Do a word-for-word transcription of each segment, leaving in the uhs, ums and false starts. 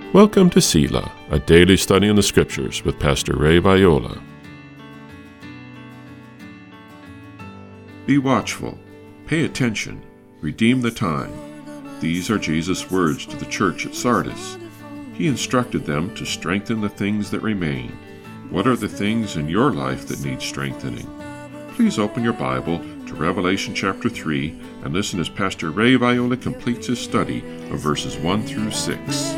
Welcome to Selah, a daily study in the Scriptures with Pastor Ray Viola. Be watchful, pay attention, redeem the time. These are Jesus' words to the church at Sardis. He instructed them to strengthen the things that remain. What are the things in your life that need strengthening? Please open your Bible to Revelation chapter three and listen as Pastor Ray Viola completes his study of verses one through six.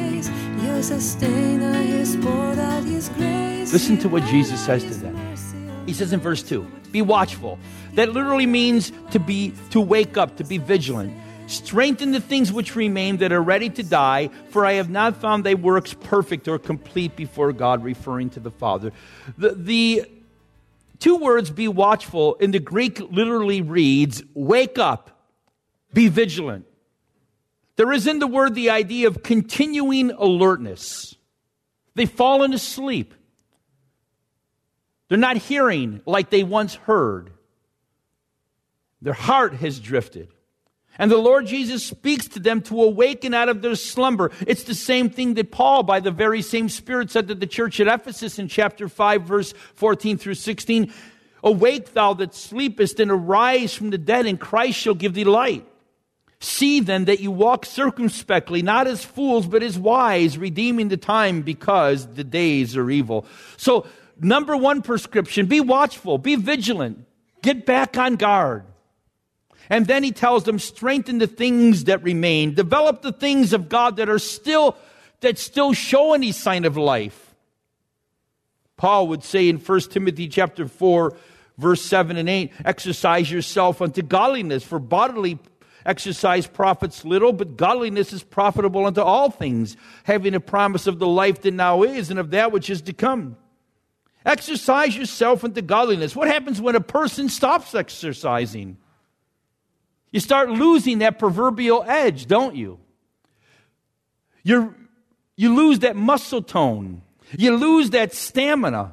Listen to what Jesus says to them. He says in verse two, be watchful. That literally means to be, to wake up, to be vigilant. Strengthen the things which remain that are ready to die, for I have not found thy works perfect or complete before God, referring to the Father. The, the two words, be watchful, in the Greek literally reads, wake up, be vigilant. There is in the word the idea of continuing alertness. They've fallen asleep. They're not hearing like they once heard. Their heart has drifted. And the Lord Jesus speaks to them to awaken out of their slumber. It's the same thing that Paul, by the very same Spirit, said to the church at Ephesus in chapter five, verse fourteen through sixteen. Awake thou that sleepest, and arise from the dead, and Christ shall give thee light. See then that you walk circumspectly, not as fools, but as wise, redeeming the time, because the days are evil. So, number one prescription, be watchful, be vigilant, get back on guard. And then he tells them, strengthen the things that remain, develop the things of God that are still, that still show any sign of life. Paul would say in First Timothy chapter four, verse seven and eight, exercise yourself unto godliness, for bodily exercise profits little, but godliness is profitable unto all things, having a promise of the life that now is and of that which is to come. Exercise yourself unto godliness. What happens when a person stops exercising? You start losing that proverbial edge, don't you? You you lose that muscle tone. You lose that stamina.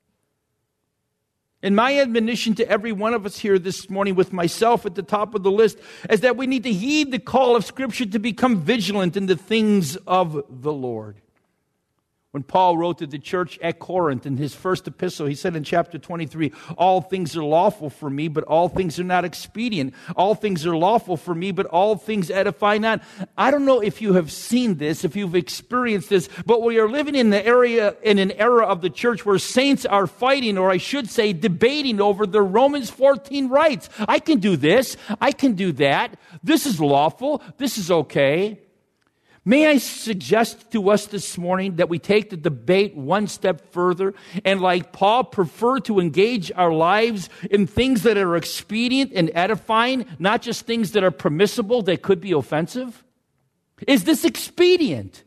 And my admonition to every one of us here this morning, with myself at the top of the list, is that we need to heed the call of Scripture to become vigilant in the things of the Lord. When Paul wrote to the church at Corinth in his first epistle, he said in chapter twenty-three, all things are lawful for me, but all things are not expedient. All things are lawful for me, but all things edify not. I don't know if you have seen this, if you've experienced this, but we are living in the area, in an era of the church where saints are fighting, or I should say, debating over their Romans fourteen rights. I can do this. I can do that. This is lawful. This is okay. May I suggest to us this morning that we take the debate one step further and, like Paul, prefer to engage our lives in things that are expedient and edifying, not just things that are permissible that could be offensive? Is this expedient?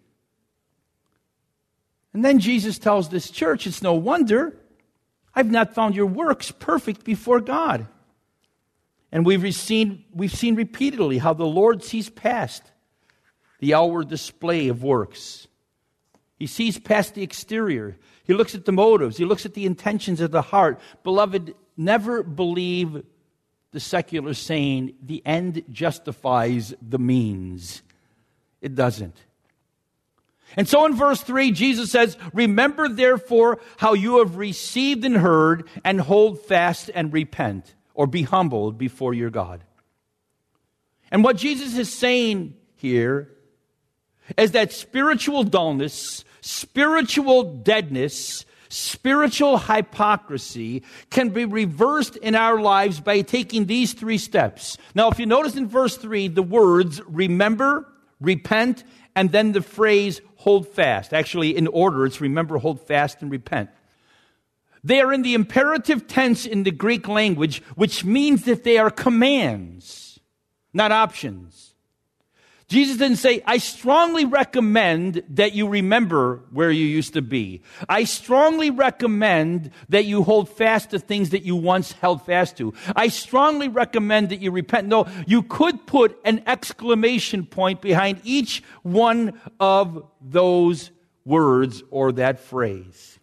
And then Jesus tells this church, it's no wonder I've not found your works perfect before God. And we've seen, we've seen repeatedly how the Lord sees past the outward display of works. He sees past the exterior. He looks at the motives. He looks at the intentions of the heart. Beloved, never believe the secular saying, the end justifies the means. It doesn't. And so in verse three, Jesus says, remember therefore how you have received and heard, and hold fast and repent, or be humbled before your God. And what Jesus is saying here is that spiritual dullness, spiritual deadness, spiritual hypocrisy can be reversed in our lives by taking these three steps. Now, if you notice in verse three, the words remember, repent, and then the phrase hold fast. Actually, in order, it's remember, hold fast, and repent. They are in the imperative tense in the Greek language, which means that they are commands, not options. Jesus didn't say, I strongly recommend that you remember where you used to be. I strongly recommend that you hold fast to things that you once held fast to. I strongly recommend that you repent. No, you could put an exclamation point behind each one of those words or that phrase.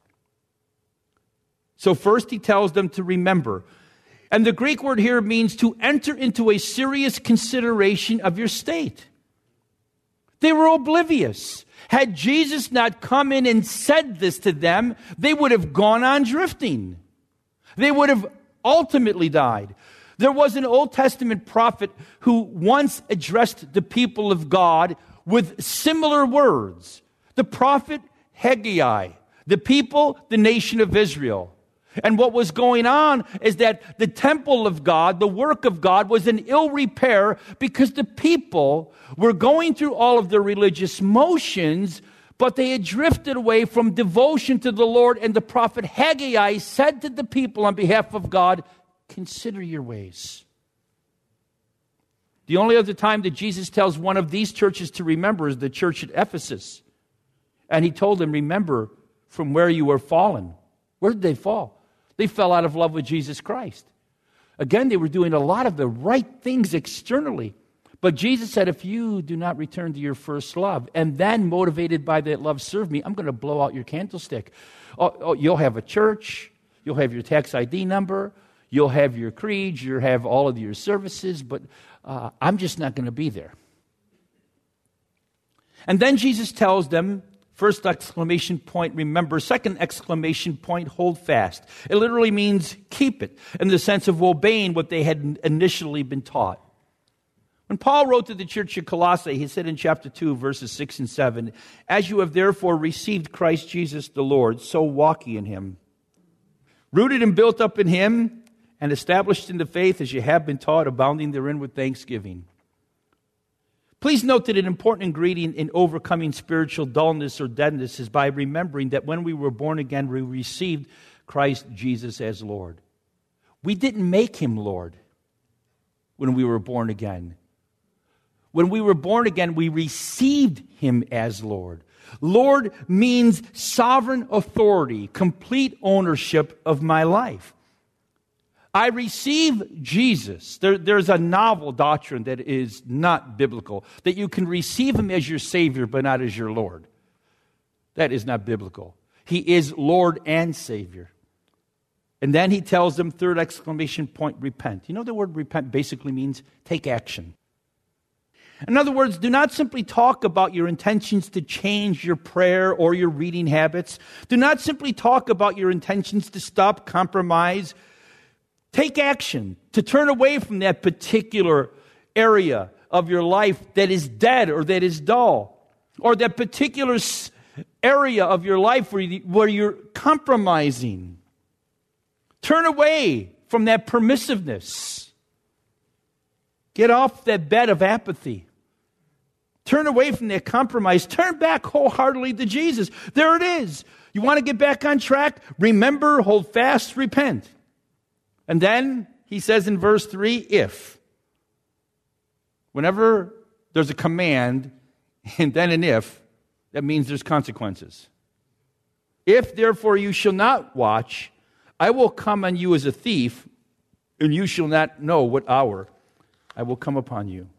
So first he tells them to remember. And the Greek word here means to enter into a serious consideration of your state. They were oblivious. Had Jesus not come in and said this to them, they would have gone on drifting. They would have ultimately died. There was an Old Testament prophet who once addressed the people of God with similar words. The prophet Haggai, the people, the nation of Israel. And what was going on is that the temple of God, the work of God, was in ill repair because the people were going through all of their religious motions, but they had drifted away from devotion to the Lord. And the prophet Haggai said to the people on behalf of God, consider your ways. The only other time that Jesus tells one of these churches to remember is the church at Ephesus. And he told them, remember from where you were fallen. Where did they fall? They fell out of love with Jesus Christ. Again, they were doing a lot of the right things externally. But Jesus said, if you do not return to your first love, and then motivated by that love serve me, I'm going to blow out your candlestick. Oh, oh, you'll have a church. You'll have your tax I D number. You'll have your creed. You'll have all of your services. But uh, I'm just not going to be there. And then Jesus tells them, first exclamation point, remember. Second exclamation point, hold fast. It literally means keep it, in the sense of obeying what they had initially been taught. When Paul wrote to the church at Colossae, he said in chapter two, verses six and seven, as you have therefore received Christ Jesus the Lord, so walk ye in him. Rooted and built up in him, and established in the faith as you have been taught, abounding therein with thanksgiving. Please note that an important ingredient in overcoming spiritual dullness or deadness is by remembering that when we were born again, we received Christ Jesus as Lord. We didn't make him Lord when we were born again. When we were born again, we received him as Lord. Lord means sovereign authority, complete ownership of my life. I receive Jesus. There, there's a novel doctrine that is not biblical, that you can receive him as your Savior, but not as your Lord. That is not biblical. He is Lord and Savior. And then he tells them, third exclamation point, repent. You know the word repent basically means take action. In other words, do not simply talk about your intentions to change your prayer or your reading habits. Do not simply talk about your intentions to stop compromise. Take action to turn away from that particular area of your life that is dead or that is dull, or that particular area of your life where, you, where you're compromising. Turn away from that permissiveness. Get off that bed of apathy. Turn away from that compromise. Turn back wholeheartedly to Jesus. There it is. You want to get back on track? Remember, hold fast, repent. And then he says in verse three, if. Whenever there's a command and then an if, that means there's consequences. If therefore you shall not watch, I will come on you as a thief, and you shall not know what hour I will come upon you.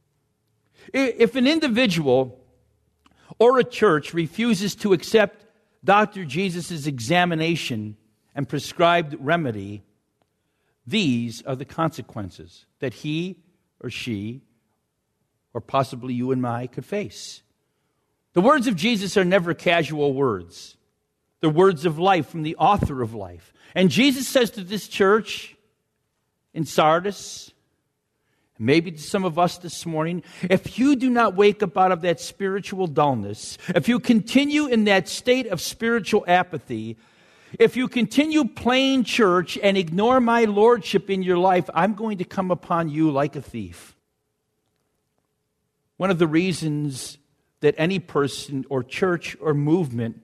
If an individual or a church refuses to accept Doctor Jesus' examination and prescribed remedy, these are the consequences that he or she, or possibly you and I, could face. The words of Jesus are never casual words. They're words of life from the author of life. And Jesus says to this church in Sardis, maybe to some of us this morning, if you do not wake up out of that spiritual dullness, if you continue in that state of spiritual apathy, if you continue playing church and ignore my lordship in your life, I'm going to come upon you like a thief. One of the reasons that any person or church or movement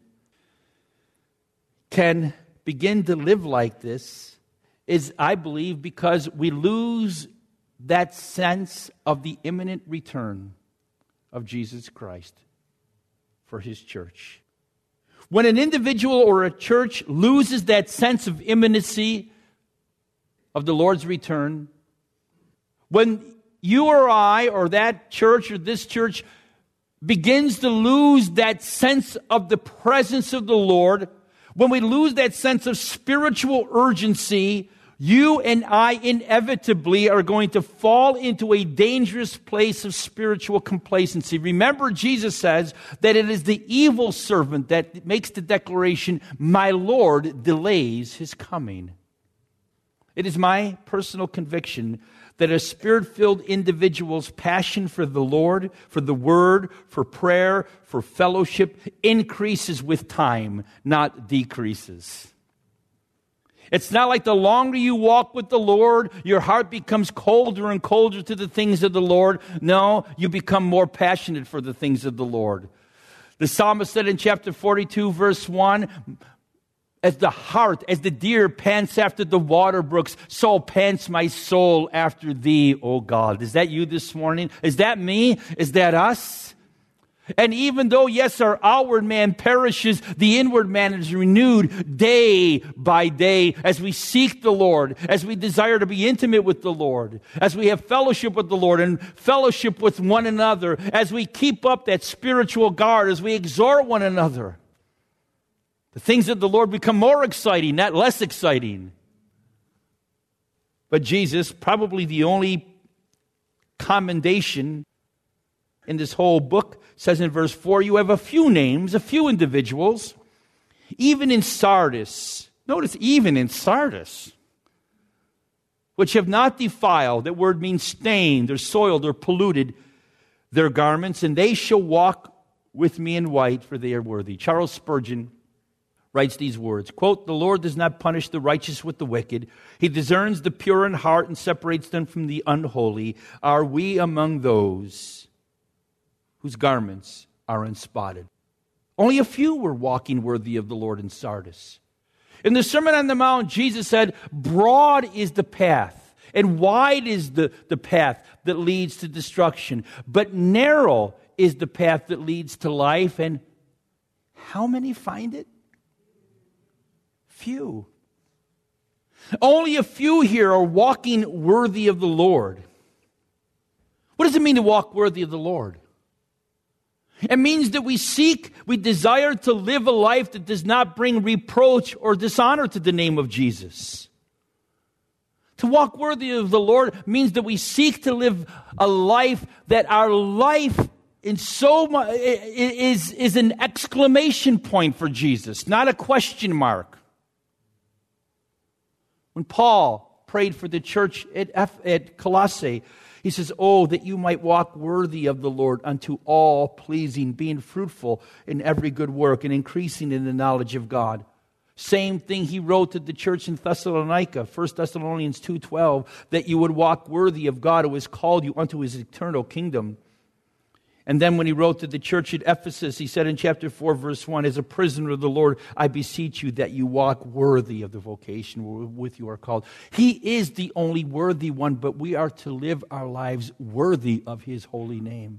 can begin to live like this is, I believe, because we lose that sense of the imminent return of Jesus Christ for his church. When an individual or a church loses that sense of imminency of the Lord's return, when you or I or that church or this church begins to lose that sense of the presence of the Lord, when we lose that sense of spiritual urgency you and I inevitably are going to fall into a dangerous place of spiritual complacency. Remember, Jesus says that it is the evil servant that makes the declaration, "My Lord delays his coming." It is my personal conviction that a spirit-filled individual's passion for the Lord, for the Word, for prayer, for fellowship increases with time, not decreases. It's not like the longer you walk with the Lord, your heart becomes colder and colder to the things of the Lord. No, you become more passionate for the things of the Lord. The psalmist said in chapter forty-two, verse one, "As the hart, as the deer pants after the water brooks, so pants my soul after thee, O God." Is that you this morning? Is that me? Is that us? And even though, yes, our outward man perishes, the inward man is renewed day by day as we seek the Lord, as we desire to be intimate with the Lord, as we have fellowship with the Lord and fellowship with one another, as we keep up that spiritual guard, as we exhort one another. The things of the Lord become more exciting, not less exciting. But Jesus, probably the only commendation in this whole book, says in verse four, you have a few names, a few individuals, even in Sardis. Notice, even in Sardis, which have not defiled, that word means stained or soiled or polluted, their garments, and they shall walk with me in white, for they are worthy. Charles Spurgeon writes these words, quote, "The Lord does not punish the righteous with the wicked. He discerns the pure in heart and separates them from the unholy. Are we among those whose garments are unspotted?" Only a few were walking worthy of the Lord in Sardis. In the Sermon on the Mount, Jesus said, broad is the path and wide is the, the path that leads to destruction, but narrow is the path that leads to life, and how many find it? Few. Only a few here are walking worthy of the Lord. What does it mean to walk worthy of the Lord? It means that we seek, we desire to live a life that does not bring reproach or dishonor to the name of Jesus. To walk worthy of the Lord means that we seek to live a life that our life in so much is, is an exclamation point for Jesus, not a question mark. When Paul prayed for the church at, at Colossae, he says, "Oh, that you might walk worthy of the Lord unto all pleasing, being fruitful in every good work and increasing in the knowledge of God." Same thing he wrote to the church in Thessalonica, First Thessalonians two twelve, that you would walk worthy of God who has called you unto his eternal kingdom. And then when he wrote to the church at Ephesus, he said in chapter four, verse one, "As a prisoner of the Lord, I beseech you that you walk worthy of the vocation wherewith you are called." He is the only worthy one, but we are to live our lives worthy of his holy name.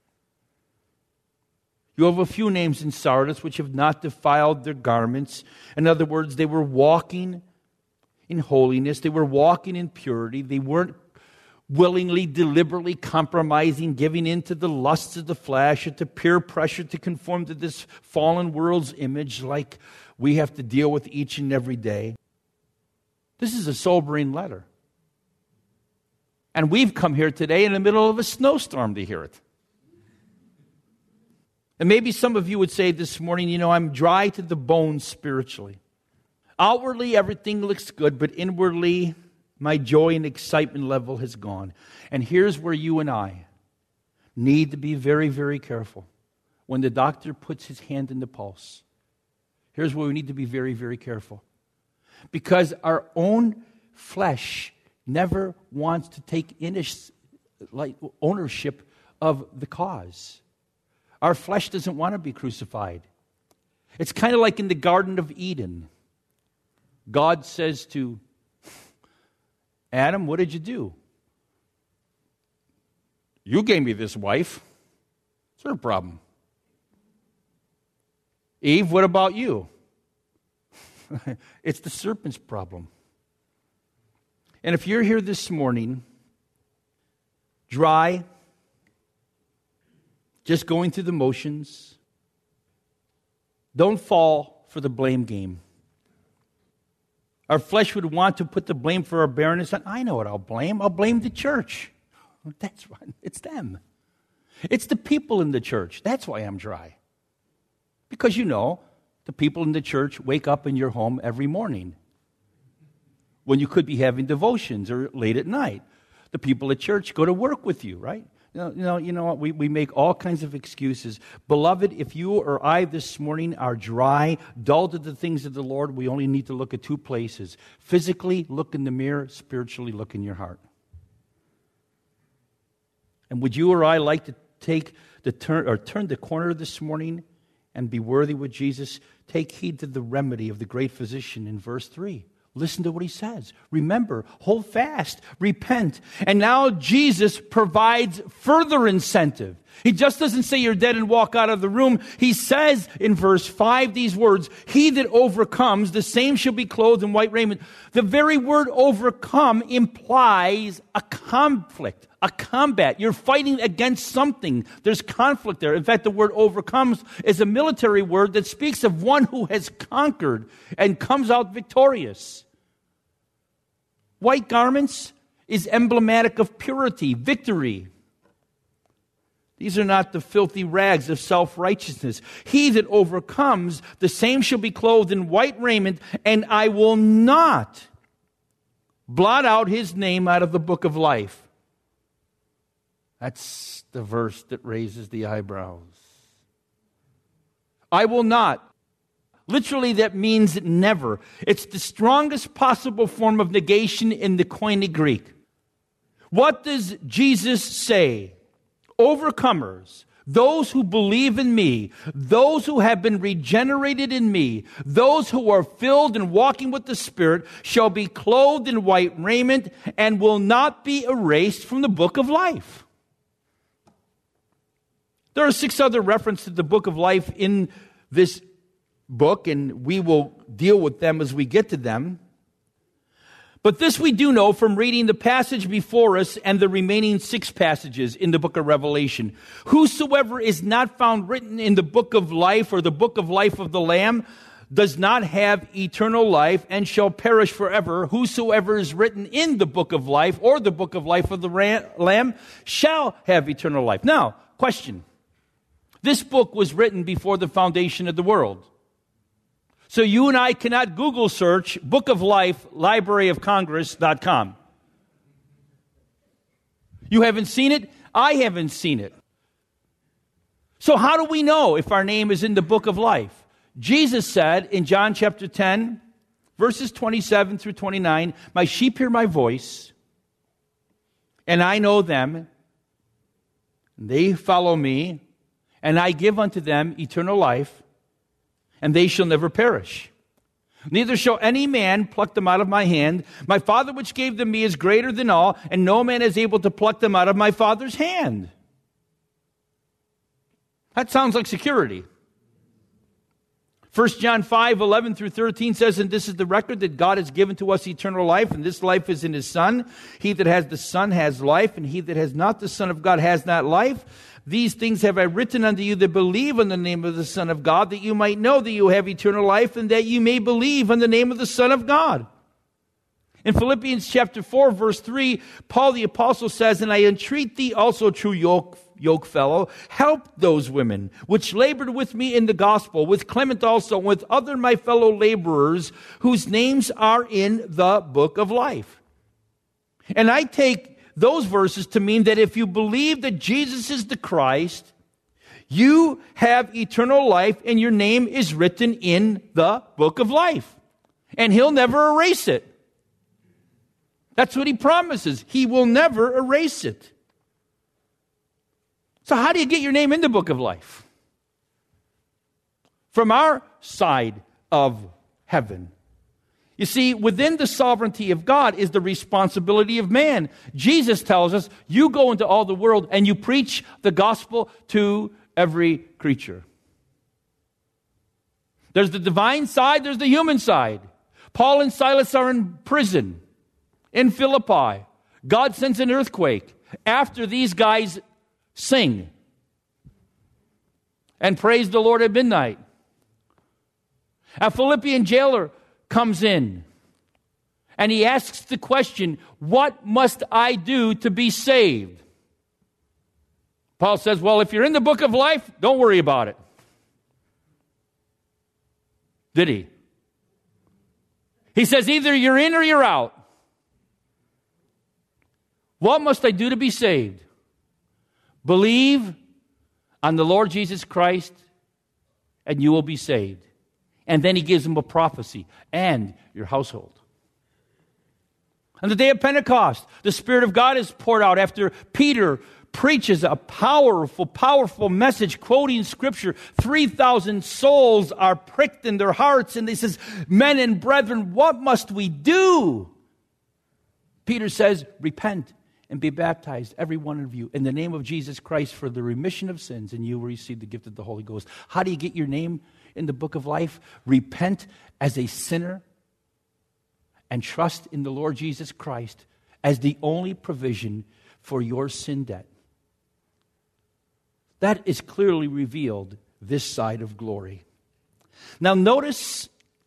You have a few names in Sardis which have not defiled their garments. In other words, they were walking in holiness. They were walking in purity. They weren't willingly, deliberately compromising, giving in to the lusts of the flesh or to peer pressure to conform to this fallen world's image like we have to deal with each and every day. This is a sobering letter. And we've come here today in the middle of a snowstorm to hear it. And maybe some of you would say this morning, you know, I'm dry to the bone spiritually. Outwardly, everything looks good, but inwardly, my joy and excitement level has gone. And here's where you and I need to be very, very careful. When the doctor puts his hand in the pulse, here's where we need to be very, very careful. Because our own flesh never wants to take inish, like, ownership of the cause. Our flesh doesn't want to be crucified. It's kind of like in the Garden of Eden. God says to Adam, "What did you do? You gave me this wife. It's her problem. Eve, what about you? It's the serpent's problem." And if you're here this morning, dry, just going through the motions, don't fall for the blame game. Our flesh would want to put the blame for our barrenness on, I know what I'll blame. I'll blame the church. That's right. It's them. It's the people in the church. That's why I'm dry. Because you know, the people in the church wake up in your home every morning when you could be having devotions or late at night. The people at church go to work with you, right? You know, you know, you know what? We, we make all kinds of excuses. Beloved, if you or I this morning are dry, dull to the things of the Lord, we only need to look at two places. Physically, look in the mirror. Spiritually, look in your heart. And would you or I like to take the turn or turn the corner this morning and be worthy with Jesus? Take heed to the remedy of the great physician in verse three. Listen to what he says. Remember, hold fast, repent. And now Jesus provides further incentive. He just doesn't say you're dead and walk out of the room. He says in verse five these words, he that overcomes, the same shall be clothed in white raiment. The very word overcome implies a conflict, a combat. You're fighting against something. There's conflict there. In fact, the word overcomes is a military word that speaks of one who has conquered and comes out victorious. White garments is emblematic of purity, victory. These are not the filthy rags of self-righteousness. He that overcomes, the same shall be clothed in white raiment, and I will not blot out his name out of the book of life. That's the verse that raises the eyebrows. I will not. Literally, that means never. It's the strongest possible form of negation in the Koine Greek. What does Jesus say? Overcomers, those who believe in me, those who have been regenerated in me, those who are filled and walking with the Spirit, shall be clothed in white raiment and will not be erased from the book of life. There are six other references to the book of life in this book, and we will deal with them as we get to them. But this we do know from reading the passage before us and the remaining six passages in the book of Revelation. Whosoever is not found written in the book of life or the book of life of the Lamb does not have eternal life and shall perish forever. Whosoever is written in the book of life or the book of life of the Lamb shall have eternal life. Now, question. This book was written before the foundation of the world. So you and I cannot Google search Book of Life, Library of Congress dot com. You haven't seen it? I haven't seen it. So how do we know if our name is in the Book of Life? Jesus said in John chapter ten, verses twenty-seven through twenty-nine, my sheep hear my voice, and I know them, and they follow me, and I give unto them eternal life, and they shall never perish. Neither shall any man pluck them out of my hand. My Father which gave them me is greater than all, and no man is able to pluck them out of my Father's hand. That sounds like security. First John five, eleven through thirteen says, and this is the record that God has given to us eternal life, and this life is in his Son. He that has the Son has life, and he that has not the Son of God has not life. These things have I written unto you that believe on the name of the Son of God, that you might know that you have eternal life, and that you may believe on the name of the Son of God. In Philippians chapter four, verse three, Paul the apostle says, and I entreat thee also, true yoke, yoke fellow, help those women which labored with me in the gospel, with Clement also, with other my fellow laborers, whose names are in the book of life. And I take those verses to mean that if you believe that Jesus is the Christ, you have eternal life and your name is written in the book of life. And he'll never erase it. That's what he promises. He will never erase it. So how do you get your name in the book of life? From our side of heaven. You see, within the sovereignty of God is the responsibility of man. Jesus tells us, you go into all the world and you preach the gospel to every creature. There's the divine side, there's the human side. Paul and Silas are in prison in Philippi. God sends an earthquake after these guys sing and praise the Lord at midnight. A Philippian jailer comes in And he asks the question, what must I do to be saved? Paul says, well, if you're in the book of life, don't worry about it. Did he? He says, either you're in or you're out. What must I do to be saved? Believe on the Lord Jesus Christ, and you will be saved. And then he gives them a prophecy, and your household. On the day of Pentecost, the Spirit of God is poured out after Peter preaches a powerful, powerful message quoting Scripture. three thousand souls are pricked in their hearts, and he says, men and brethren, what must we do? Peter says, repent and be baptized, every one of you, in the name of Jesus Christ for the remission of sins, and you will receive the gift of the Holy Ghost. How do you get your name in the book of life? Repent as a sinner and trust in the Lord Jesus Christ as the only provision for your sin debt. That is clearly revealed this side of glory. Now notice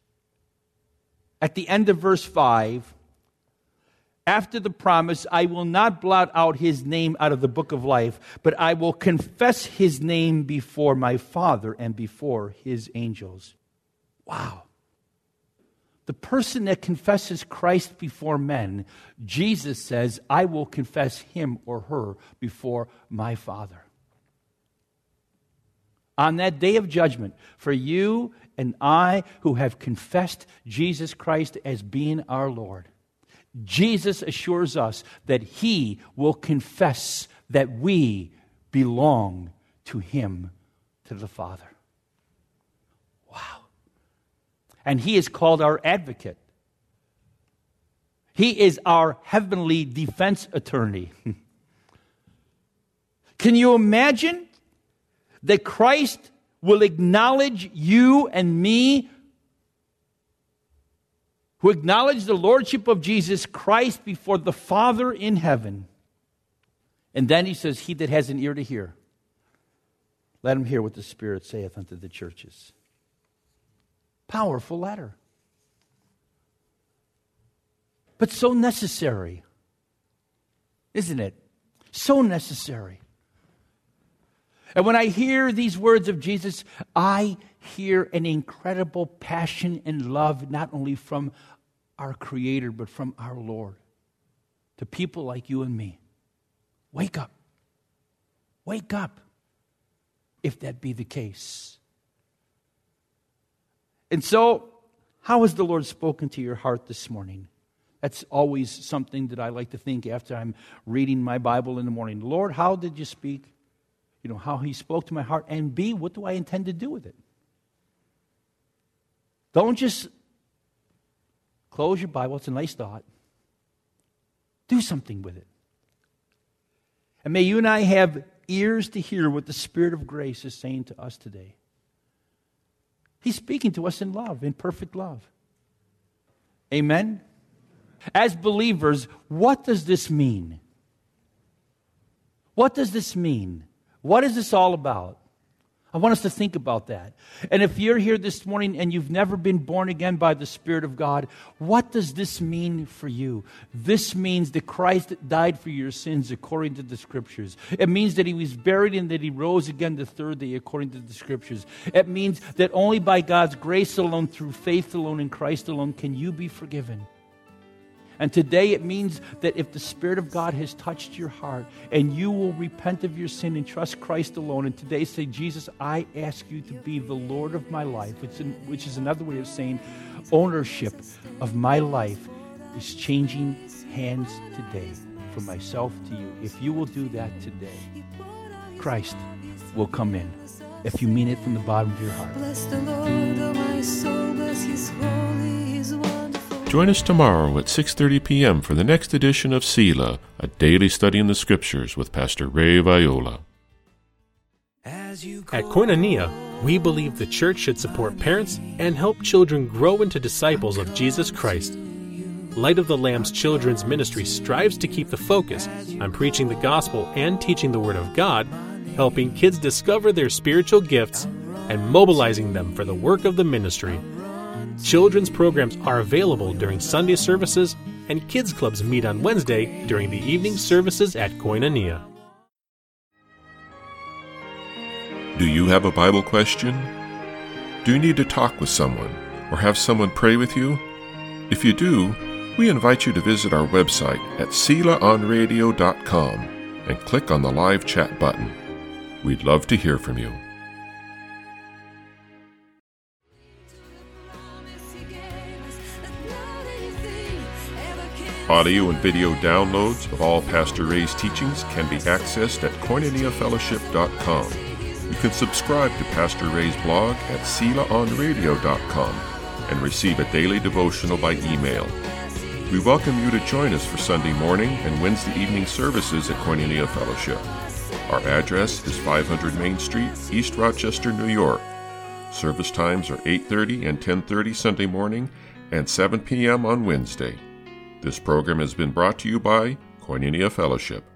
at the end of verse five, after the promise, I will not blot out his name out of the book of life, but I will confess his name before my Father and before his angels. Wow. The person that confesses Christ before men, Jesus says, I will confess him or her before my Father. On that day of judgment, for you and I who have confessed Jesus Christ as being our Lord, Jesus assures us that he will confess that we belong to him, to the Father. Wow. And he is called our advocate. He is our heavenly defense attorney. Can you imagine that Christ will acknowledge you and me, who acknowledge the lordship of Jesus Christ before the Father in heaven? And then he says, he that has an ear to hear, let him hear what the Spirit saith unto the churches. Powerful letter. But so necessary, isn't it? So necessary. And when I hear these words of Jesus, I hear an incredible passion and love, not only from our Creator, but from our Lord, to people like you and me. Wake up. Wake up, if that be the case. And so, how has the Lord spoken to your heart this morning? That's always something that I like to think after I'm reading my Bible in the morning. Lord, how did you speak? You know, how he spoke to my heart. And B, what do I intend to do with it? Don't just close your Bible. It's a nice thought. Do something with it. And may you and I have ears to hear what the Spirit of grace is saying to us today. He's speaking to us in love, in perfect love. Amen? As believers, what does this mean? What does this mean? What is this all about? I want us to think about that. And if you're here this morning and you've never been born again by the Spirit of God, what does this mean for you? This means that Christ died for your sins according to the Scriptures. It means that he was buried and that he rose again the third day according to the Scriptures. It means that only by God's grace alone, through faith alone, in Christ alone, can you be forgiven. And today it means that if the Spirit of God has touched your heart and you will repent of your sin and trust Christ alone, and today say, Jesus, I ask you to be the Lord of my life, which, in, which is another way of saying ownership of my life is changing hands today from myself to you. If you will do that today, Christ will come in. If you mean it from the bottom of your heart. Bless the Lord, oh my soul, bless his holy, his wonderful. Join us tomorrow at six thirty p.m. for the next edition of Selah, a daily study in the Scriptures with Pastor Ray Viola. At Koinonia, we believe the church should support parents and help children grow into disciples of Jesus Christ. Light of the Lamb's Children's Ministry strives to keep the focus on preaching the gospel and teaching the Word of God, helping kids discover their spiritual gifts, and mobilizing them for the work of the ministry. Children's programs are available during Sunday services, and kids clubs meet on Wednesday during the evening services at Koinonia. Do you have a Bible question? Do you need to talk with someone or have someone pray with you? If you do, we invite you to visit our website at sela on radio dot com and click on the live chat button. We'd love to hear from you. Audio and video downloads of all Pastor Ray's teachings can be accessed at koinonia fellowship dot com. You can subscribe to Pastor Ray's blog at sela on radio dot com and receive a daily devotional by email. We welcome you to join us for Sunday morning and Wednesday evening services at Koinonia Fellowship. Our address is five hundred Main Street, East Rochester, New York. Service times are eight thirty and ten thirty Sunday morning and seven p.m. on Wednesday. This program has been brought to you by Koinonia Fellowship.